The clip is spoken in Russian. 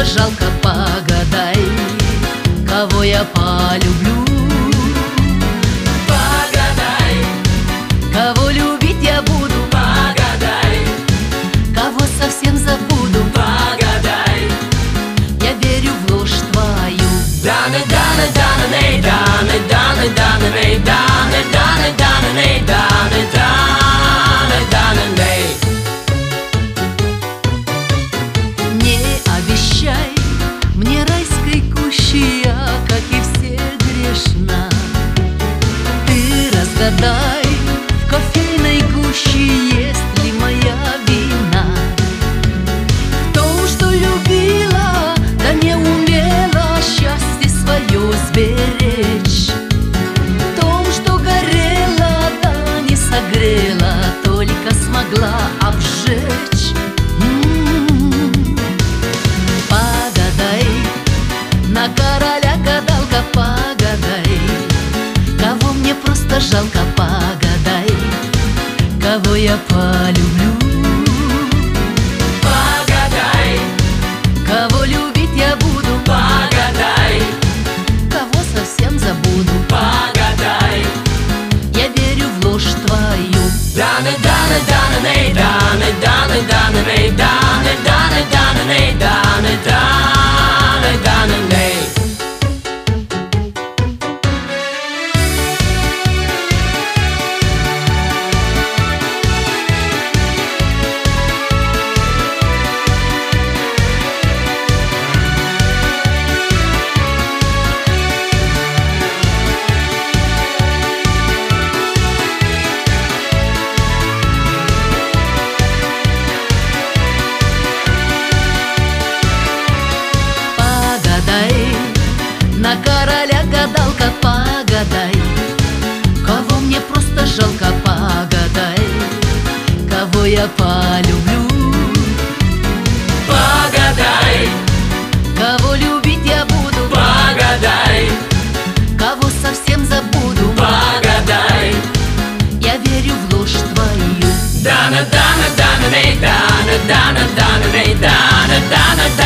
просто жалко, погадай, кого я полюблю. Погадай, Кого любить я буду, погадай, кого совсем забуду. погадай. Я верю в ложь твою. Даны, даны, даны, ней, даны, даны, даны, ней, даны, даны, даны, ней, даны, даны, даны, ней. Не обещай мне райской кущи, я, как и все, грешна. Ты разгадай в кофейной гуще, есть ли моя вина в том, что любила, да не умела счастье свое сберечь, в том, что горела, да не согрела, только смогла обжечь. Погадай, на короля гадалка, погадай, кого мне просто жалко, погадай, кого я полюблю. Погадай, Кого любить я буду, погадай, кого совсем забуду. погадай. Я верю в ложь твою. Даны, даны, даны, ней, даны, даны, даны, ней, даны, даны, даны, ней, даны, даны, даны, ней. Погадай, на короля гадалка, погадай, кого мне просто жалко, погадай, кого я полюблю. Погадай, Кого любить я буду, погадай, кого совсем забуду. погадай. Я верю в ложь твою. Дана, дана, дана, ней, дана, дана, дана, ней, дана, дана,